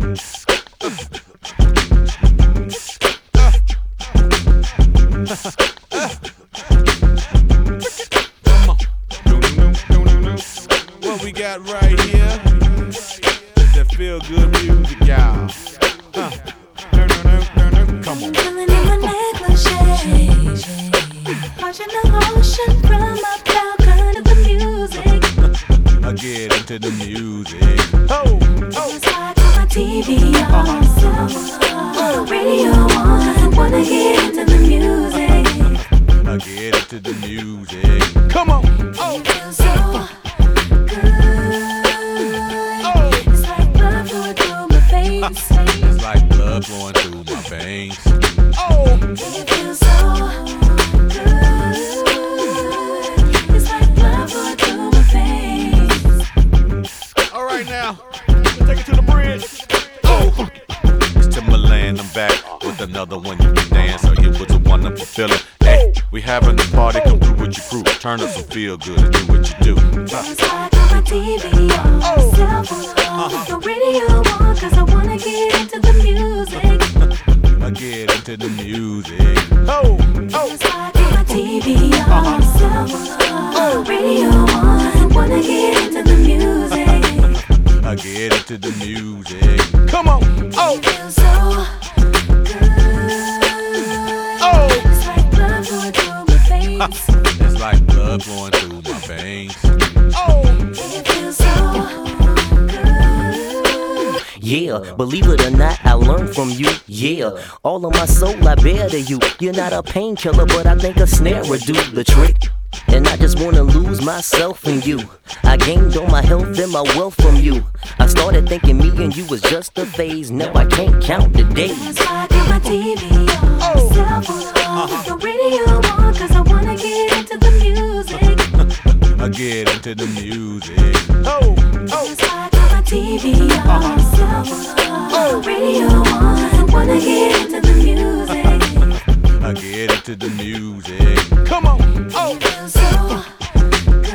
Come on. What we got right here? That feel good music, y'all. Come on. Feeling in my negligee, watching the ocean from my balcony. The music, I get into the music. Oh, it's like on my TV on, radio on. Wanna get into the music. I get into the music. Come on. Oh, It feels so good. It's like blood flowing through my veins. it's like blood flowing through my veins. Oh, It feels so good. It's like blood flowing through my veins. all right now. Let's take it to the bridge. Oh, it's Timberland. I'm back with another one you can dance. So it was a wonderful feeling. Hey, we having a party. Come through with your crew. Turn up some feel good and do what you do. It's like on my TV on, cell phone on, the radio on, 'cause I wanna get into the music. I get into the music. Oh, It's like on my TV on, cell phone on, radio on, wanna get into the music. I get into the music. Come on. Oh, It feels so good. oh. It's like blood flowing through my veins. It's like blood flowing through my veins. Oh, It feels so good. Yeah, believe it or not, I learned from you. Yeah, all of my soul I bear to you. You're not a painkiller, but I think a snare would do the trick. And I just wanna lose myself in you. I gained all my health and my wealth from you. I started thinking me and you was just a phase. Now I can't count the days. It's like on my TV on, cell phone on, the radio on, 'cause I wanna get into the music. I get into the music. Oh, It's like on my TV on, cell phone on, radio on, wanna get